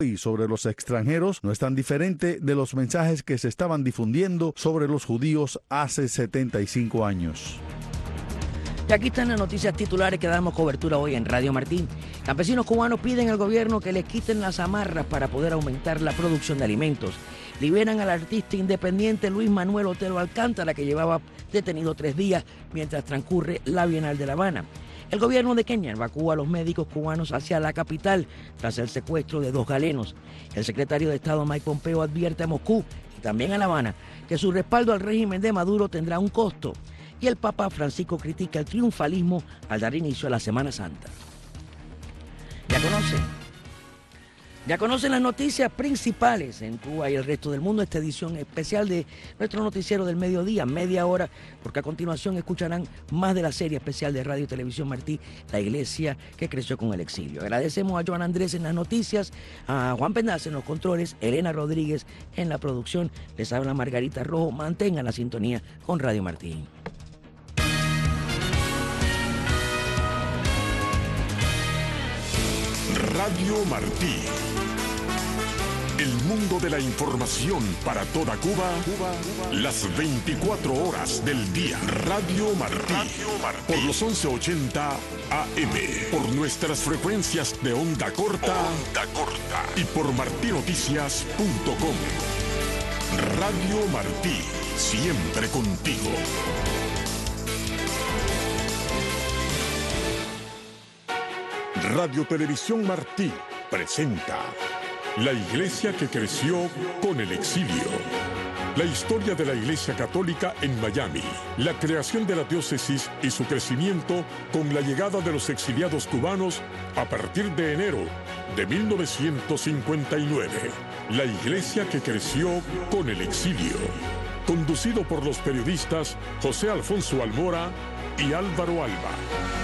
y sobre los extranjeros no es tan diferente de los mensajes que se estaban difundiendo sobre los judíos hace 75 años. Y aquí están las noticias titulares que damos cobertura hoy en Radio Martín. Campesinos cubanos piden al gobierno que les quiten las amarras para poder aumentar la producción de alimentos. Liberan al artista independiente Luis Manuel Otero Alcántara, que llevaba detenido 3 días mientras transcurre la Bienal de La Habana. El gobierno de Kenia evacúa a los médicos cubanos hacia la capital tras el secuestro de 2 galenos. El secretario de Estado Mike Pompeo advierte a Moscú y también a La Habana que su respaldo al régimen de Maduro tendrá un costo. Y el Papa Francisco critica el triunfalismo al dar inicio a la Semana Santa. Ya conocen las noticias principales en Cuba y el resto del mundo. Esta edición especial de nuestro noticiero del mediodía, media hora, porque a continuación escucharán más de la serie especial de Radio y Televisión Martí, La Iglesia que creció con el exilio. Agradecemos a Joan Andrés en las noticias, a Juan Pendas en los controles, Elena Rodríguez en la producción. Les habla Margarita Rojo. Mantengan la sintonía con Radio Martín. Radio Martí. El mundo de la información para toda Cuba, las 24 horas del día. Radio Martí. Por los 1180 AM. Por nuestras frecuencias de onda corta. Y por martinoticias.com. Radio Martí. Siempre contigo. Radio Televisión Martí presenta La Iglesia que creció con el exilio. La historia de la Iglesia Católica en Miami, la creación de la diócesis y su crecimiento con la llegada de los exiliados cubanos a partir de enero de 1959. La Iglesia que creció con el exilio. Conducido por los periodistas José Alfonso Almora y Álvaro Alba.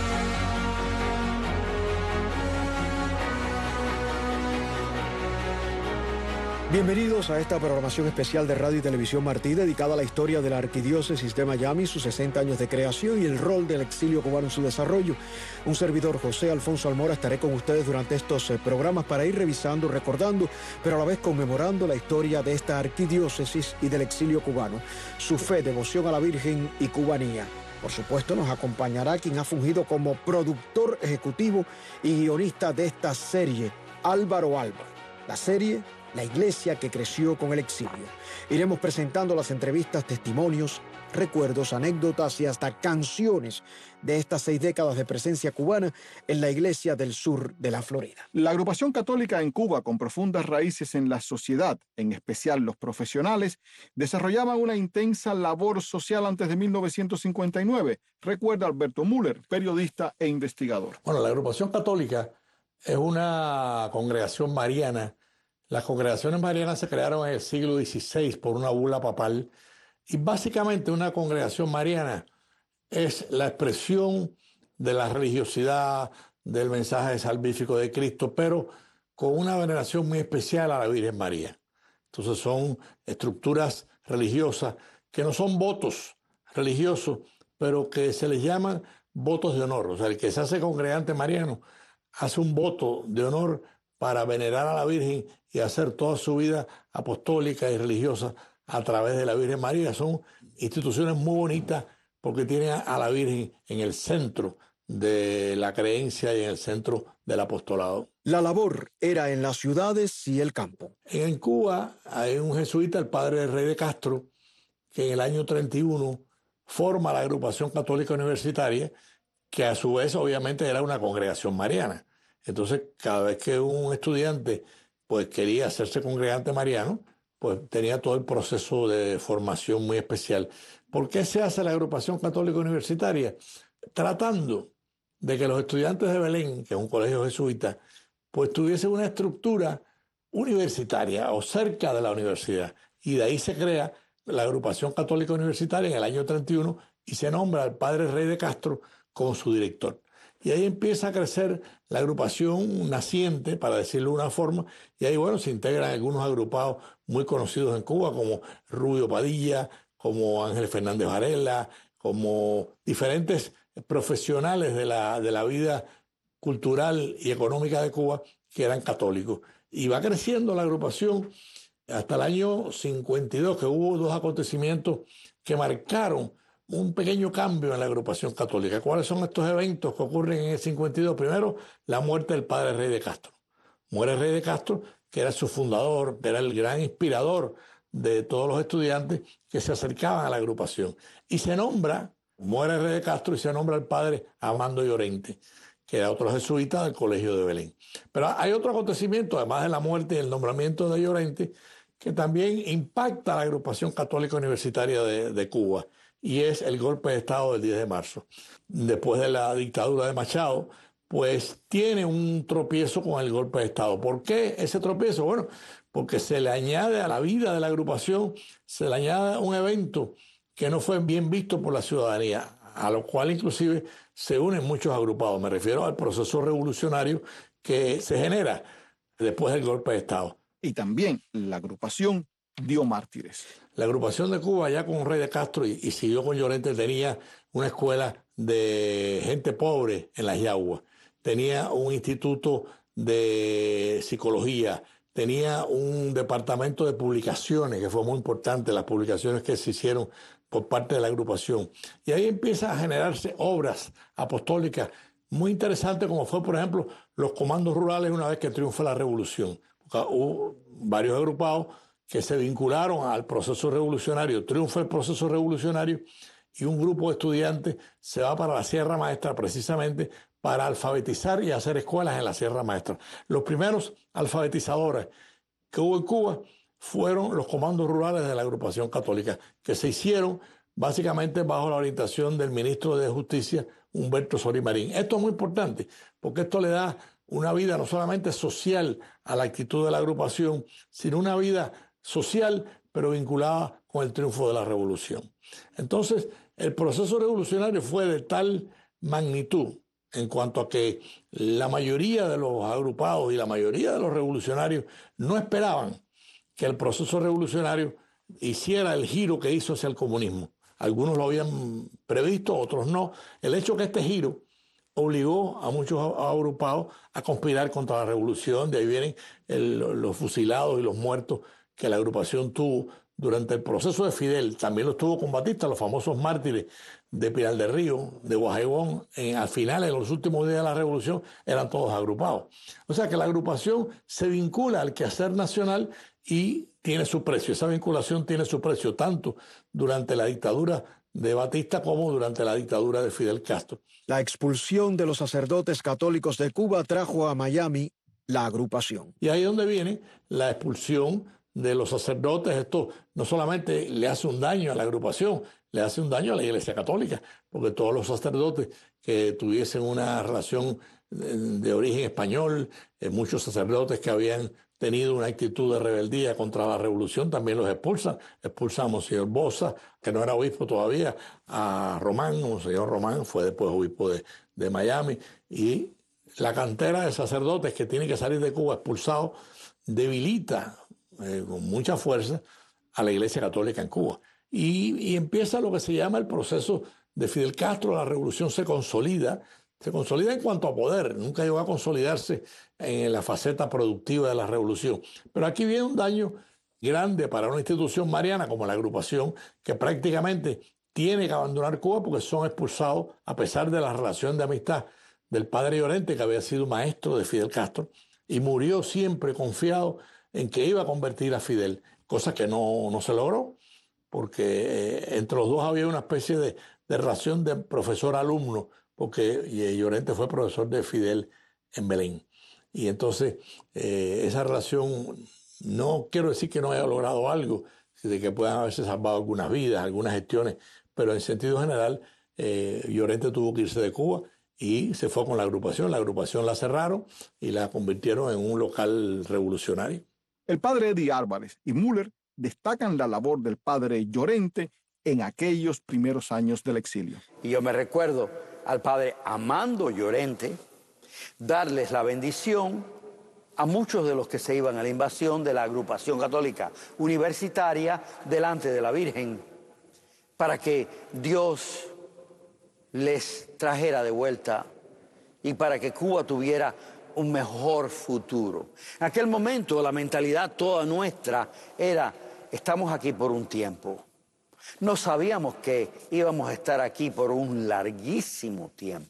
Bienvenidos a esta programación especial de Radio y Televisión Martí dedicada a la historia de la Arquidiócesis de Miami, sus 60 años de creación y el rol del exilio cubano en su desarrollo. Un servidor, José Alfonso Almora, estaré con ustedes durante estos programas para ir revisando, recordando, pero a la vez conmemorando la historia de esta arquidiócesis y del exilio cubano, su fe, devoción a la Virgen y cubanía. Por supuesto, nos acompañará quien ha fungido como productor ejecutivo y guionista de esta serie, Álvaro Alba. La serie La Iglesia que creció con el exilio. Iremos presentando las entrevistas, testimonios, recuerdos, anécdotas y hasta canciones de estas 6 décadas de presencia cubana en la Iglesia del sur de la Florida. La agrupación católica en Cuba, con profundas raíces en la sociedad, en especial los profesionales, desarrollaba una intensa labor social antes de 1959, recuerda Alberto Müller, periodista e investigador. Bueno, la agrupación católica es una congregación mariana. Las congregaciones marianas se crearon en el siglo XVI por una bula papal y básicamente una congregación mariana es la expresión de la religiosidad, del mensaje salvífico de Cristo, pero con una veneración muy especial a la Virgen María. Entonces son estructuras religiosas que no son votos religiosos, pero que se les llaman votos de honor. O sea, el que se hace congregante mariano hace un voto de honor para venerar a la Virgen y hacer toda su vida apostólica y religiosa a través de la Virgen María. Son instituciones muy bonitas porque tienen a la Virgen en el centro de la creencia y en el centro del apostolado. La labor era en las ciudades y el campo. En Cuba hay un jesuita, el padre Rey de Castro, que en el año 31 forma la agrupación católica universitaria, que a su vez obviamente era una congregación mariana. Entonces, cada vez que un estudiante pues, quería hacerse congregante mariano, pues tenía todo el proceso de formación muy especial. ¿Por qué se hace la agrupación católica universitaria? Tratando de que los estudiantes de Belén, que es un colegio jesuita, pues tuviesen una estructura universitaria o cerca de la universidad. Y de ahí se crea la agrupación católica universitaria en el año 31 y se nombra al padre Rey de Castro como su director. Y ahí empieza a crecer la agrupación naciente, para decirlo de una forma, y ahí, bueno, se integran algunos agrupados muy conocidos en Cuba, como Rubio Padilla, como Ángel Fernández Varela, como diferentes profesionales de la vida cultural y económica de Cuba que eran católicos. Y va creciendo la agrupación hasta el año 52, que hubo dos acontecimientos que marcaron un pequeño cambio en la agrupación católica. ¿Cuáles son estos eventos que ocurren en el 52? Primero, la muerte del padre Rey de Castro. Muere Rey de Castro, que era su fundador, que era el gran inspirador de todos los estudiantes que se acercaban a la agrupación. Y se nombra, muere Rey de Castro y se nombra al padre Amando Llorente, que era otro jesuita del Colegio de Belén. Pero hay otro acontecimiento, además de la muerte y el nombramiento de Llorente, que también impacta a la agrupación católica universitaria de Cuba, y es el golpe de Estado del 10 de marzo. Después de la dictadura de Machado, pues tiene un tropiezo con el golpe de Estado. ¿Por qué ese tropiezo? Bueno, porque se le añade a la vida de la agrupación, se le añade un evento que no fue bien visto por la ciudadanía, a lo cual inclusive se unen muchos agrupados. Me refiero al proceso revolucionario que se genera después del golpe de Estado. Y también la agrupación dio mártires. La agrupación de Cuba, ya con Rey de Castro y siguió con Llorente, tenía una escuela de gente pobre en las Yaguas, tenía un instituto de psicología, tenía un departamento de publicaciones, que fue muy importante, las publicaciones que se hicieron por parte de la agrupación. Y ahí empiezan a generarse obras apostólicas muy interesantes, como fue, por ejemplo, los comandos rurales una vez que triunfa la revolución. Hubo varios agrupados que se vincularon al proceso revolucionario, triunfa el proceso revolucionario y un grupo de estudiantes se va para la Sierra Maestra precisamente para alfabetizar y hacer escuelas en la Sierra Maestra. Los primeros alfabetizadores que hubo en Cuba fueron los comandos rurales de la agrupación católica, que se hicieron básicamente bajo la orientación del ministro de Justicia, Humberto Sorí Marín. Esto es muy importante, porque esto le da una vida no solamente social a la actitud de la agrupación, sino una vida social, pero vinculada con el triunfo de la revolución. Entonces, el proceso revolucionario fue de tal magnitud en cuanto a que la mayoría de los agrupados y la mayoría de los revolucionarios no esperaban que el proceso revolucionario hiciera el giro que hizo hacia el comunismo. Algunos lo habían previsto, otros no. El hecho que este giro obligó a muchos agrupados a conspirar contra la revolución. De ahí vienen los fusilados y los muertos que la agrupación tuvo durante el proceso de Fidel. También los tuvo con Batista, los famosos mártires de Pinar del Río, de Guajaigón. Al final, en los últimos días de la revolución, eran todos agrupados. O sea que la agrupación se vincula al quehacer nacional y tiene su precio. Esa vinculación tiene su precio tanto durante la dictadura de Batista como durante la dictadura de Fidel Castro. La expulsión de los sacerdotes católicos de Cuba trajo a Miami la agrupación. Y ahí es donde viene la expulsión de los sacerdotes. Esto no solamente le hace un daño a la agrupación, le hace un daño a la Iglesia Católica, porque todos los sacerdotes que tuviesen una relación de origen español, muchos sacerdotes que habían tenido una actitud de rebeldía contra la revolución, también los expulsan. Expulsan a Monseñor Bosa, que no era obispo todavía, a Román. Monseñor Román fue después obispo de Miami. Y la cantera de sacerdotes que tienen que salir de Cuba expulsados debilita con mucha fuerza a la Iglesia Católica en Cuba. Y empieza lo que se llama el proceso de Fidel Castro. La revolución se consolida en cuanto a poder, nunca llegó a consolidarse en la faceta productiva de la revolución. Pero aquí viene un daño grande para una institución mariana como la agrupación, que prácticamente tiene que abandonar Cuba porque son expulsados a pesar de la relación de amistad del padre Llorente, que había sido maestro de Fidel Castro, y murió siempre confiado en que iba a convertir a Fidel, cosa que no se logró, porque entre los dos había una especie de relación de profesor-alumno, porque Llorente fue profesor de Fidel en Belén. Y entonces esa relación, no quiero decir que no haya logrado algo, de que puedan haberse salvado algunas vidas, algunas gestiones, pero en sentido general Llorente tuvo que irse de Cuba y se fue con la agrupación. La agrupación la cerraron y la convirtieron en un local revolucionario. El padre Eddie Álvarez y Müller destacan la labor del padre Llorente en aquellos primeros años del exilio. Y yo me recuerdo al padre Amando Llorente darles la bendición a muchos de los que se iban a la invasión de la agrupación católica universitaria delante de la Virgen, para que Dios les trajera de vuelta y para que Cuba tuviera un mejor futuro. En aquel momento la mentalidad toda nuestra era, estamos aquí por un tiempo. No sabíamos que íbamos a estar aquí por un larguísimo tiempo.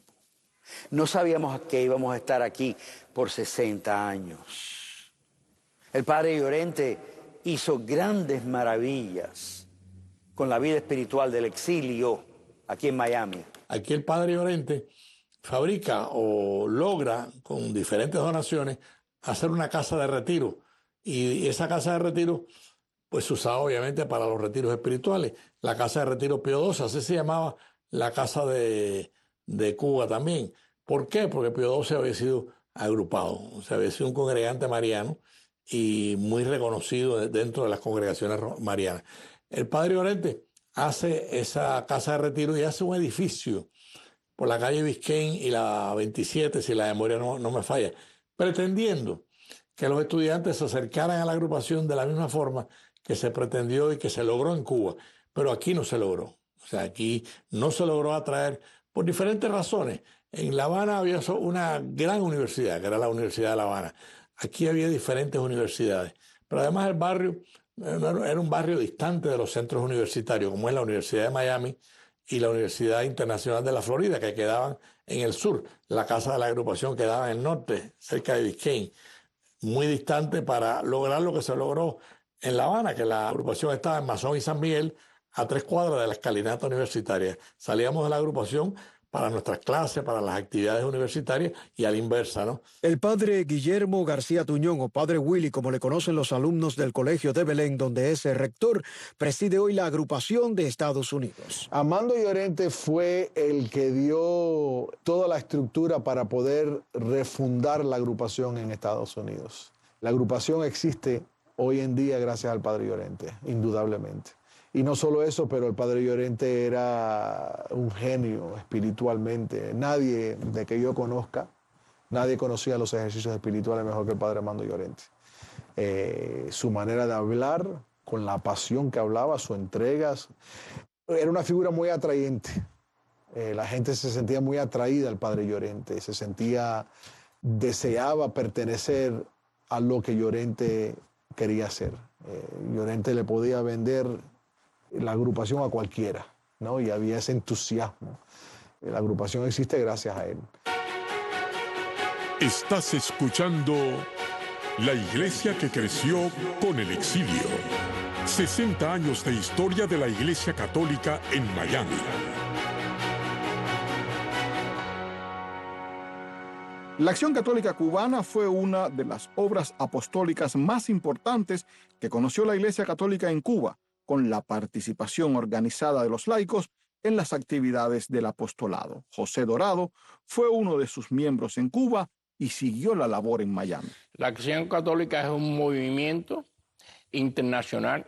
No sabíamos que íbamos a estar aquí por 60 años. El padre Llorente hizo grandes maravillas con la vida espiritual del exilio aquí en Miami. Aquí el padre Llorente fabrica o logra con diferentes donaciones hacer una casa de retiro. Y esa casa de retiro pues se usaba obviamente para los retiros espirituales. La casa de retiro Pío XII, así se llamaba la casa de Cuba también. ¿Por qué? Porque Pío XII había sido agrupado, o sea, había sido un congregante mariano y muy reconocido dentro de las congregaciones marianas. El padre Llorente hace esa casa de retiro y hace un edificio por la calle Biscayne y la 27, si la memoria no me falla, pretendiendo que los estudiantes se acercaran a la agrupación de la misma forma que se pretendió y que se logró en Cuba, pero aquí no se logró. O sea, aquí no se logró atraer por diferentes razones. En La Habana había una gran universidad, que era la Universidad de La Habana. Aquí había diferentes universidades, pero además el barrio era un barrio distante de los centros universitarios, como es la Universidad de Miami y la Universidad Internacional de la Florida, que quedaban en el sur. La casa de la agrupación quedaba en el norte, cerca de Biscayne, muy distante para lograr lo que se logró en La Habana, que la agrupación estaba en Masón y San Miguel, a 3 cuadras de la escalinata universitaria. Salíamos de la agrupación para nuestras clases, para las actividades universitarias y a la inversa, ¿no? El padre Guillermo García Tuñón, o padre Willy, como le conocen los alumnos del Colegio de Belén, donde es rector, preside hoy la agrupación de Estados Unidos. Armando Llorente fue el que dio toda la estructura para poder refundar la agrupación en Estados Unidos. La agrupación existe hoy en día gracias al padre Llorente, indudablemente. Y no solo eso, pero el padre Llorente era un genio espiritualmente. Nadie de que yo conozca, nadie conocía los ejercicios espirituales mejor que el padre Armando Llorente. Su manera de hablar, con la pasión que hablaba, su entrega, era una figura muy atrayente. La gente se sentía muy atraída al padre Llorente, deseaba pertenecer a lo que Llorente quería hacer. Llorente le podía vender la agrupación a cualquiera, ¿no? Y había ese entusiasmo. La agrupación existe gracias a él. Estás escuchando La Iglesia que creció con el exilio. 60 años de historia de la Iglesia Católica en Miami. La Acción Católica Cubana fue una de las obras apostólicas más importantes que conoció la Iglesia Católica en Cuba, con la participación organizada de los laicos en las actividades del apostolado. José Dorado fue uno de sus miembros en Cuba y siguió la labor en Miami. La Acción Católica es un movimiento internacional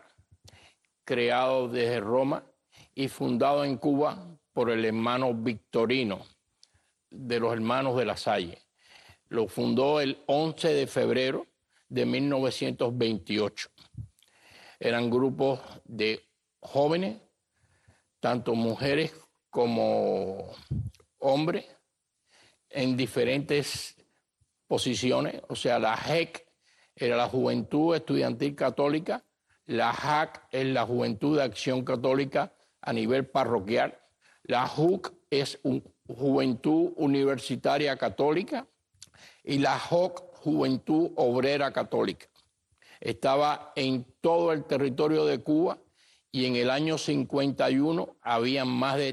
creado desde Roma y fundado en Cuba por el hermano Victorino, de los hermanos de La Salle. Lo fundó el 11 de febrero de 1928. Eran grupos de jóvenes, tanto mujeres como hombres, en diferentes posiciones. O sea, la JEC era la Juventud Estudiantil Católica, la JAC es la Juventud de Acción Católica a nivel parroquial, la JUC es Juventud Universitaria Católica y la JOC, Juventud Obrera Católica. Estaba en todo el territorio de Cuba y en el año 51 habían más de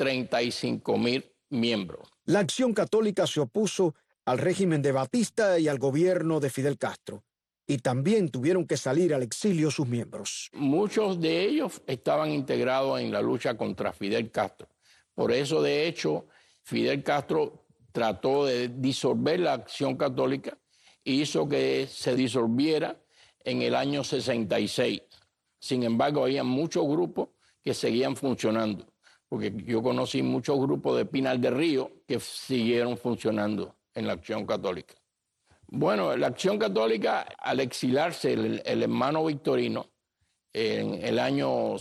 35,000 miembros. La Acción Católica se opuso al régimen de Batista y al gobierno de Fidel Castro, y también tuvieron que salir al exilio sus miembros. Muchos de ellos estaban integrados en la lucha contra Fidel Castro. Por eso, de hecho, Fidel Castro trató de disolver la Acción Católica e hizo que se disolviera en el año 66. Sin embargo, había muchos grupos que seguían funcionando, porque yo conocí muchos grupos de Pinar del Río que siguieron funcionando en la Acción Católica. Bueno, la Acción Católica, al exilarse el hermano Victorino en el año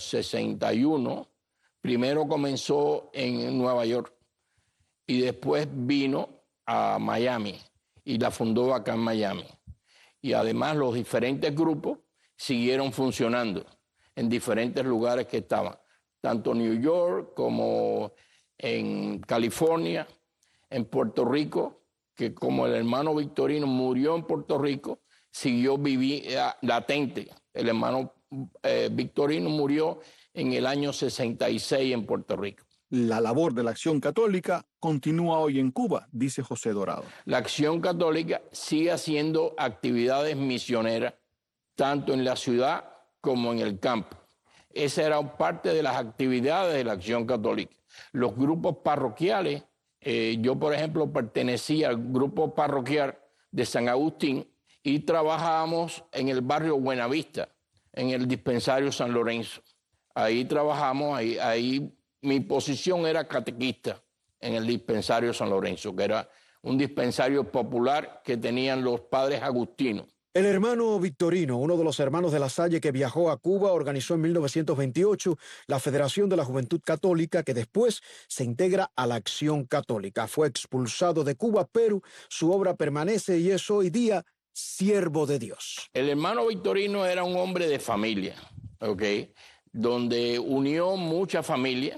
61, primero comenzó en Nueva York y después vino a Miami. y la fundó acá en Miami. Y además los diferentes grupos siguieron funcionando en diferentes lugares que estaban, tanto en New York como en California, en Puerto Rico, que como el hermano Victorino murió en Puerto Rico, siguió latente. El hermano Victorino murió en el año 66 en Puerto Rico. La labor de la Acción Católica continúa hoy en Cuba, dice José Dorado. La Acción Católica sigue haciendo actividades misioneras, tanto en la ciudad como en el campo. Esa era parte de las actividades de la Acción Católica. Los grupos parroquiales, yo por ejemplo pertenecía al grupo parroquial de San Agustín y trabajábamos en el barrio Buenavista, en el dispensario San Lorenzo. Ahí trabajamos, ahí mi posición era catequista en el dispensario San Lorenzo, que era un dispensario popular que tenían los padres agustinos. El hermano Victorino, uno de los hermanos de La Salle que viajó a Cuba, organizó en 1928 la Federación de la Juventud Católica, que después se integra a la Acción Católica. Fue expulsado de Cuba, pero su obra permanece y es hoy día siervo de Dios. El hermano Victorino era un hombre de familia, ¿ok? Donde unió mucha familia.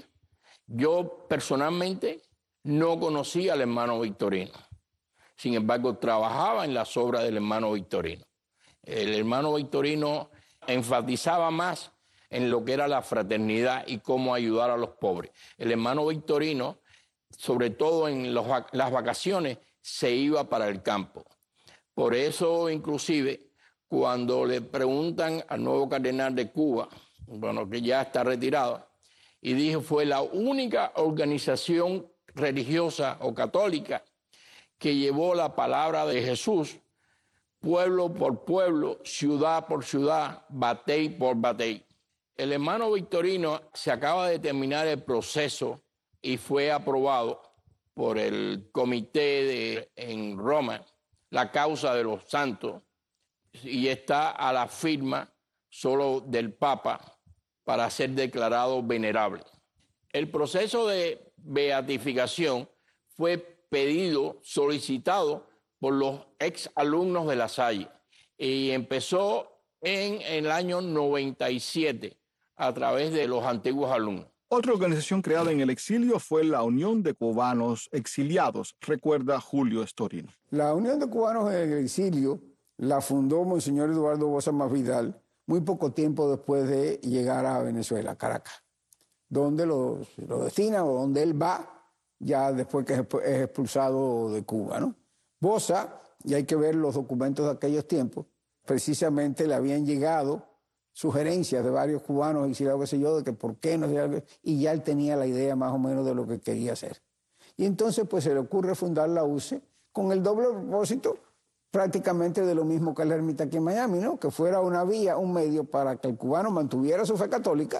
Yo personalmente no conocía al hermano Victorino. Sin embargo, trabajaba en las obras del hermano Victorino. El hermano Victorino enfatizaba más en lo que era la fraternidad y cómo ayudar a los pobres. El hermano Victorino, sobre todo en las vacaciones, se iba para el campo. Por eso, inclusive, cuando le preguntan al nuevo cardenal de Cuba, bueno, que ya está retirado, y dijo, fue la única organización religiosa o católica que llevó la palabra de Jesús, pueblo por pueblo, ciudad por ciudad, batey por batey. El hermano Victorino se acaba de terminar el proceso y fue aprobado por el comité en Roma, la causa de los santos, y está a la firma solo del Papa para ser declarado venerable. El proceso de beatificación fue pedido, solicitado por los ex alumnos de La Salle y empezó en el año 97 a través de los antiguos alumnos. Otra organización creada en el exilio fue la Unión de Cubanos Exiliados, recuerda Julio Estorino. La Unión de Cubanos en el Exilio la fundó Monseñor Eduardo Bosa Masvidal muy poco tiempo después de llegar a Venezuela, Caracas, donde lo destina o donde él va ya después que es expulsado de Cuba, ¿no? Bosa, y hay que ver los documentos de aquellos tiempos, precisamente le habían llegado sugerencias de varios cubanos exiliados, qué sé yo, de que por qué no sé, y ya él tenía la idea más o menos de lo que quería hacer. Y entonces pues se le ocurre fundar la UCE con el doble propósito prácticamente de lo mismo que la ermita aquí en Miami, ¿no? Que fuera una vía, un medio para que el cubano mantuviera su fe católica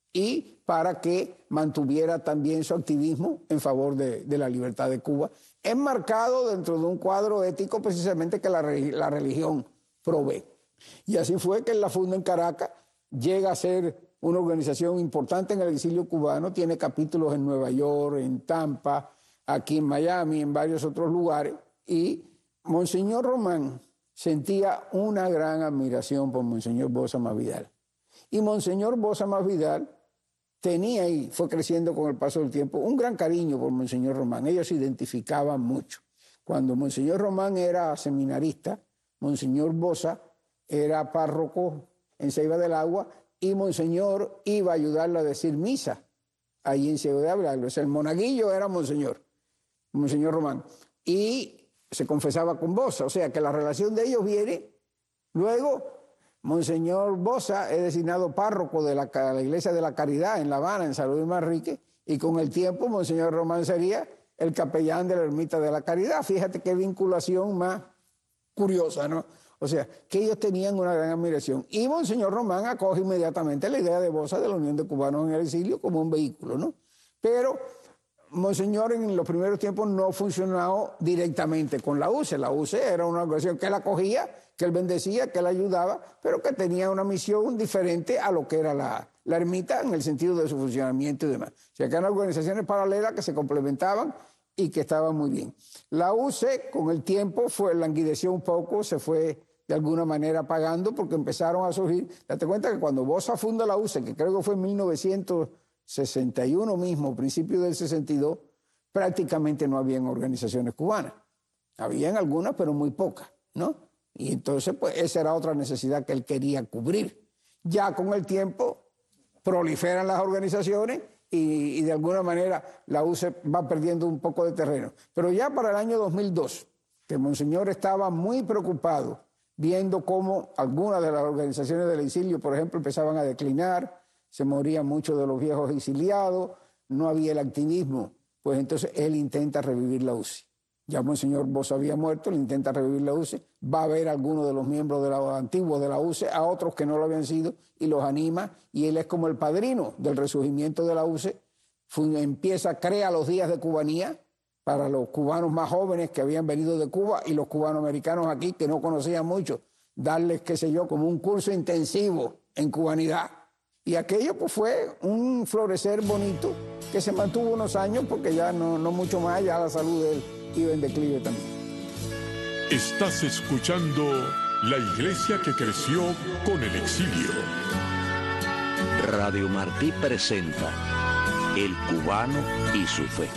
y para que mantuviera también su activismo en favor de la libertad de Cuba, enmarcado dentro de un cuadro ético precisamente que la religión provee. Y así fue que él la funda en Caracas, llega a ser una organización importante en el exilio cubano, tiene capítulos en Nueva York, en Tampa, aquí en Miami, en varios otros lugares, y Monseñor Román sentía una gran admiración por Monseñor Bosa Masvidal. Y Monseñor Bosa Masvidal tenía y fue creciendo con el paso del tiempo un gran cariño por Monseñor Román. Ellos se identificaban mucho. Cuando Monseñor Román era seminarista, Monseñor Bosa era párroco en Ceiba del Agua y Monseñor iba a ayudarlo a decir misa allí en Ceiba de Agua. O sea, el monaguillo era Monseñor Román. Y se confesaba con Bosa, o sea que la relación de ellos viene. Luego, Monseñor Bosa es designado párroco de la Iglesia de la Caridad en La Habana, en San Luis Manrique, y con el tiempo Monseñor Román sería el capellán de la Ermita de la Caridad. Fíjate qué vinculación más curiosa, ¿no? O sea, que ellos tenían una gran admiración. Y Monseñor Román acoge inmediatamente la idea de Bosa de la Unión de Cubanos en el Exilio como un vehículo, ¿no? Pero Monseñor en los primeros tiempos no funcionó directamente con la UCE. La UCE era una organización que él acogía, que él bendecía, que él ayudaba, pero que tenía una misión diferente a lo que era la ermita en el sentido de su funcionamiento y demás. O sea, que eran organizaciones paralelas que se complementaban y que estaba muy bien. La UCE con el tiempo languideció un poco, se fue de alguna manera apagando porque empezaron a surgir. Date cuenta que cuando Bosa funda la UCE, que creo que fue en 1961 mismo, principio del 62, prácticamente no habían organizaciones cubanas. Habían algunas, pero muy pocas, ¿no? Y entonces, pues, esa era otra necesidad que él quería cubrir. Ya con el tiempo proliferan las organizaciones y de alguna manera la UCE va perdiendo un poco de terreno. Pero ya para el año 2002, que Monseñor estaba muy preocupado viendo cómo algunas de las organizaciones del exilio, por ejemplo, empezaban a declinar, se morían muchos de los viejos exiliados, no había el activismo, pues entonces él intenta revivir la UCE. Ya Monseñor Bosa había muerto, él intenta revivir la UCE, va a ver a algunos de los miembros de los antiguos de la UCE, a otros que no lo habían sido, y los anima, y él es como el padrino del resurgimiento de la UCE, crea los días de cubanía para los cubanos más jóvenes que habían venido de Cuba y los cubanoamericanos aquí que no conocían mucho, darles, qué sé yo, como un curso intensivo en cubanidad. Y aquello pues fue un florecer bonito que se mantuvo unos años porque ya no mucho más, ya la salud de él iba en declive también. Estás escuchando La Iglesia que creció con el exilio. Radio Martí presenta El Cubano y su Fe.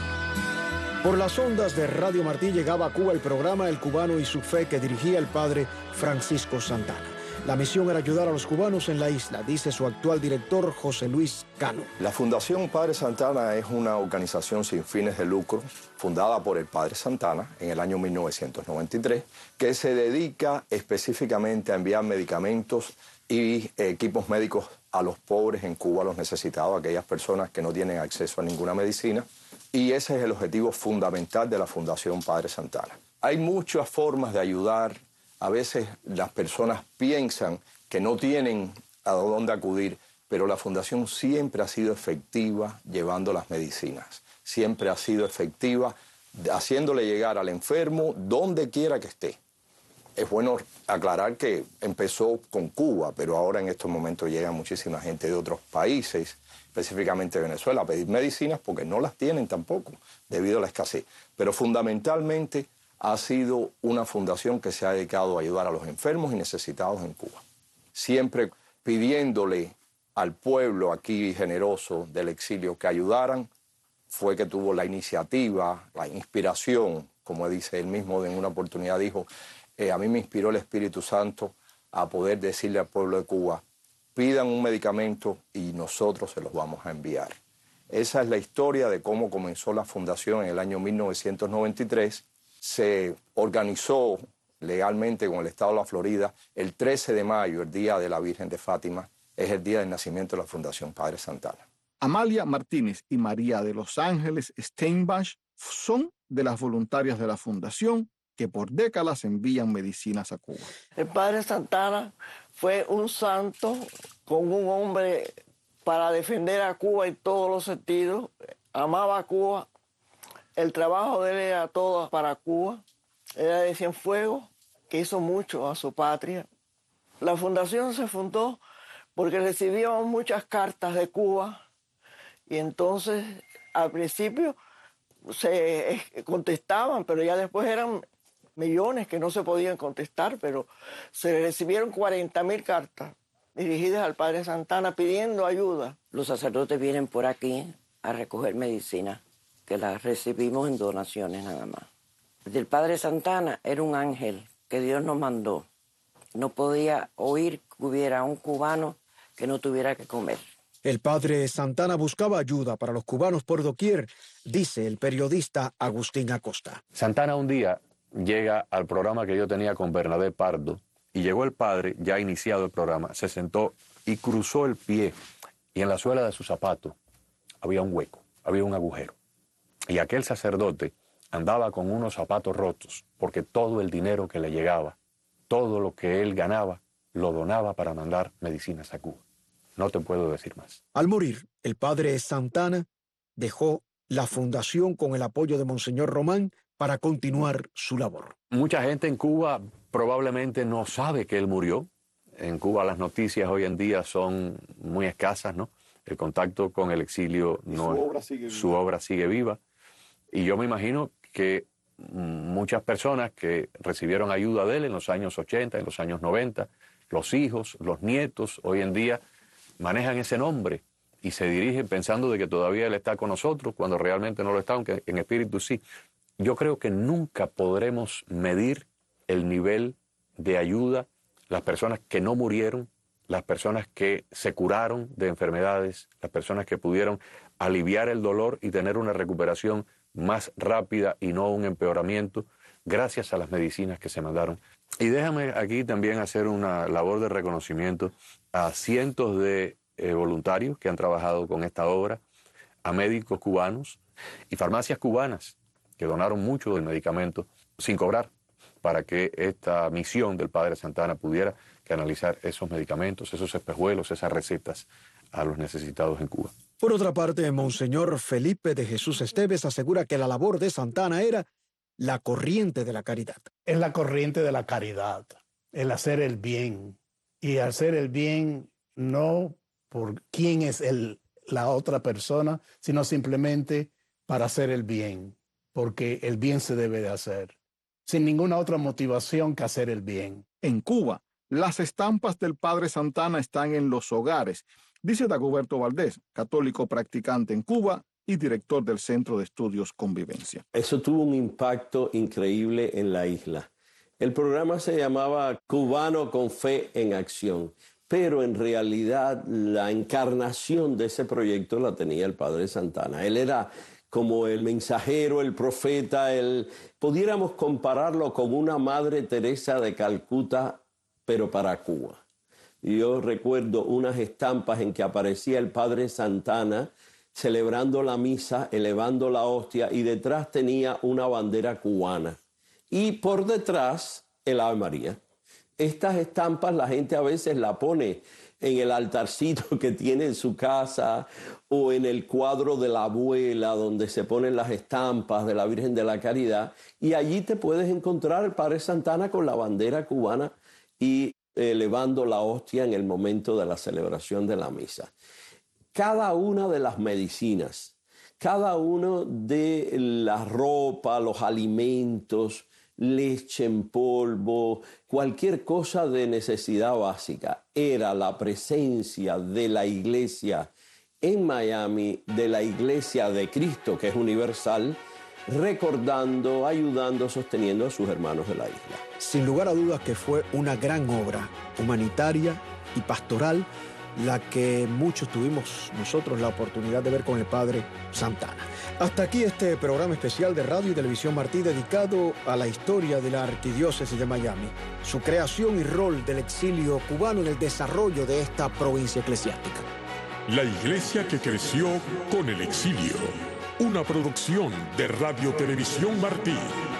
Por las ondas de Radio Martí llegaba a Cuba el programa El Cubano y su Fe que dirigía el padre Francisco Santana. La misión era ayudar a los cubanos en la isla, dice su actual director José Luis Cano. La Fundación Padre Santana es una organización sin fines de lucro fundada por el Padre Santana en el año 1993 que se dedica específicamente a enviar medicamentos y equipos médicos a los pobres en Cuba, a los necesitados, a aquellas personas que no tienen acceso a ninguna medicina. Y ese es el objetivo fundamental de la Fundación Padre Santana. Hay muchas formas de ayudar. A veces las personas piensan que no tienen a dónde acudir, pero la Fundación siempre ha sido efectiva llevando las medicinas. Siempre ha sido efectiva haciéndole llegar al enfermo donde quiera que esté. Es bueno aclarar que empezó con Cuba, pero ahora en estos momentos llega muchísima gente de otros países, específicamente Venezuela, a pedir medicinas porque no las tienen tampoco debido a la escasez. Pero fundamentalmente ha sido una fundación que se ha dedicado a ayudar a los enfermos y necesitados en Cuba. Siempre pidiéndole al pueblo aquí generoso del exilio que ayudaran, fue que tuvo la iniciativa, la inspiración, como dice él mismo en una oportunidad dijo, a mí me inspiró el Espíritu Santo a poder decirle al pueblo de Cuba, pidan un medicamento y nosotros se los vamos a enviar. Esa es la historia de cómo comenzó la fundación en el año 1993. Se organizó legalmente con el Estado de la Florida el 13 de mayo, el Día de la Virgen de Fátima, es el día del nacimiento de la Fundación Padre Santana. Amalia Martínez y María de Los Ángeles Steinbach son de las voluntarias de la Fundación que por décadas envían medicinas a Cuba. El Padre Santana fue un santo con un hombre para defender a Cuba en todos los sentidos. Amaba a Cuba. El trabajo de él era todo para Cuba. Era de Cienfuegos, que hizo mucho a su patria. La fundación se fundó porque recibíamos muchas cartas de Cuba y entonces al principio se contestaban, pero ya después eran millones que no se podían contestar, pero se recibieron 40.000 cartas dirigidas al Padre Santana pidiendo ayuda. Los sacerdotes vienen por aquí a recoger medicina, que las recibimos en donaciones nada más. El Padre Santana era un ángel que Dios nos mandó. No podía oír que hubiera un cubano que no tuviera que comer. El padre Santana buscaba ayuda para los cubanos por doquier, dice el periodista Agustín Acosta. Santana un día llega al programa que yo tenía con Bernabé Pardo y llegó el padre, ya iniciado el programa, se sentó y cruzó el pie y en la suela de su zapato había un hueco, había un agujero. Y aquel sacerdote andaba con unos zapatos rotos porque todo el dinero que le llegaba, todo lo que él ganaba, lo donaba para mandar medicinas a Cuba. No te puedo decir más. Al morir, el padre Santana dejó la fundación con el apoyo de Monseñor Román para continuar su labor. Mucha gente en Cuba probablemente no sabe que él murió. En Cuba las noticias hoy en día son muy escasas, ¿no? El contacto con el exilio, su obra sigue viva. Y yo me imagino que muchas personas que recibieron ayuda de él en los años 80, en los años 90, los hijos, los nietos, hoy en día manejan ese nombre y se dirigen pensando de que todavía él está con nosotros, cuando realmente no lo está, aunque en espíritu sí. Yo creo que nunca podremos medir el nivel de ayuda, las personas que no murieron, las personas que se curaron de enfermedades, las personas que pudieron aliviar el dolor y tener una recuperación más rápida y no un empeoramiento, gracias a las medicinas que se mandaron. Y déjame aquí también hacer una labor de reconocimiento a cientos de voluntarios que han trabajado con esta obra, a médicos cubanos y farmacias cubanas que donaron mucho del medicamento sin cobrar para que esta misión del Padre Santana pudiera canalizar esos medicamentos, esos espejuelos, esas recetas a los necesitados en Cuba. Por otra parte, Monseñor Felipe de Jesús Esteves asegura que la labor de Santana era la corriente de la caridad. Es la corriente de la caridad, el hacer el bien. Y hacer el bien no por quién es la otra persona, sino simplemente para hacer el bien, porque el bien se debe de hacer, sin ninguna otra motivación que hacer el bien. En Cuba, las estampas del Padre Santana están en los hogares, dice Dagoberto Valdés, católico practicante en Cuba y director del Centro de Estudios Convivencia. Eso tuvo un impacto increíble en la isla. El programa se llamaba Cubano con Fe en Acción, pero en realidad la encarnación de ese proyecto la tenía el Padre Santana. Él era como el mensajero, el profeta, pudiéramos compararlo con una Madre Teresa de Calcuta, pero para Cuba. Yo recuerdo unas estampas en que aparecía el Padre Santana celebrando la misa, elevando la hostia, y detrás tenía una bandera cubana. Y por detrás, el Ave María. Estas estampas la gente a veces la pone en el altarcito que tiene en su casa o en el cuadro de la abuela donde se ponen las estampas de la Virgen de la Caridad, y allí te puedes encontrar al Padre Santana con la bandera cubana y elevando la hostia en el momento de la celebración de la misa. Cada una de las medicinas, cada uno de la ropa, los alimentos, leche en polvo, cualquier cosa de necesidad básica, era la presencia de la iglesia en Miami, de la iglesia de Cristo, que es universal, recordando, ayudando, sosteniendo a sus hermanos de la isla. Sin lugar a dudas que fue una gran obra humanitaria y pastoral la que muchos tuvimos nosotros la oportunidad de ver con el Padre Santana. Hasta aquí este programa especial de Radio y Televisión Martí dedicado a la historia de la Arquidiócesis de Miami, su creación y rol del exilio cubano en el desarrollo de esta provincia eclesiástica. La iglesia que creció con el exilio. Una producción de Radio Televisión Martí.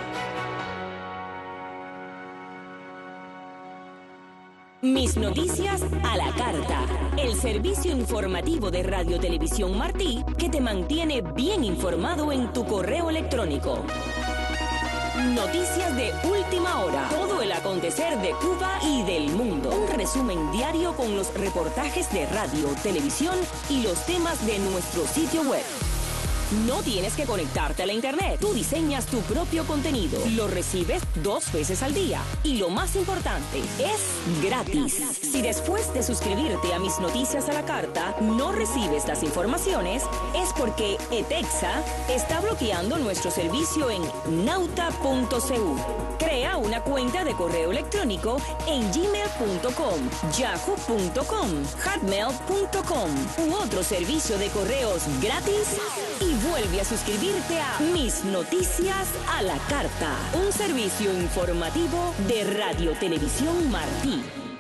Mis noticias a la carta. El servicio informativo de Radio Televisión Martí que te mantiene bien informado en tu correo electrónico. Noticias de última hora. Todo el acontecer de Cuba y del mundo. Un resumen diario con los reportajes de radio, televisión y los temas de nuestro sitio web. No tienes que conectarte a la internet. Tú diseñas tu propio contenido. Lo recibes 2 veces al día. Y lo más importante, es gratis. Si después de suscribirte a Mis Noticias a la Carta no recibes las informaciones, es porque ETEXA está bloqueando nuestro servicio en nauta.cu. Crea una cuenta de correo electrónico en gmail.com, yahoo.com, hotmail.com u otro servicio de correos gratis y vuelve a suscribirte a Mis Noticias a la Carta, un servicio informativo de Radio Televisión Martí.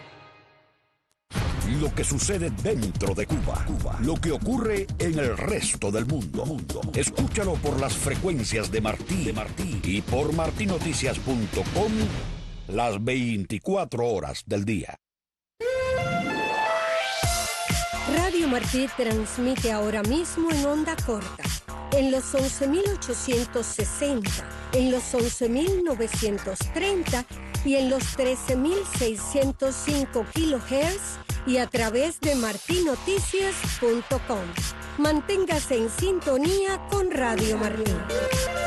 Lo que sucede dentro de Cuba, lo que ocurre en el resto del mundo. Escúchalo por las frecuencias de Martí y por martinoticias.com las 24 horas del día. Radio Martí transmite ahora mismo en onda corta, en los 11.860, en los 11.930 y en los 13.605 kHz y a través de martinoticias.com. Manténgase en sintonía con Radio Martí.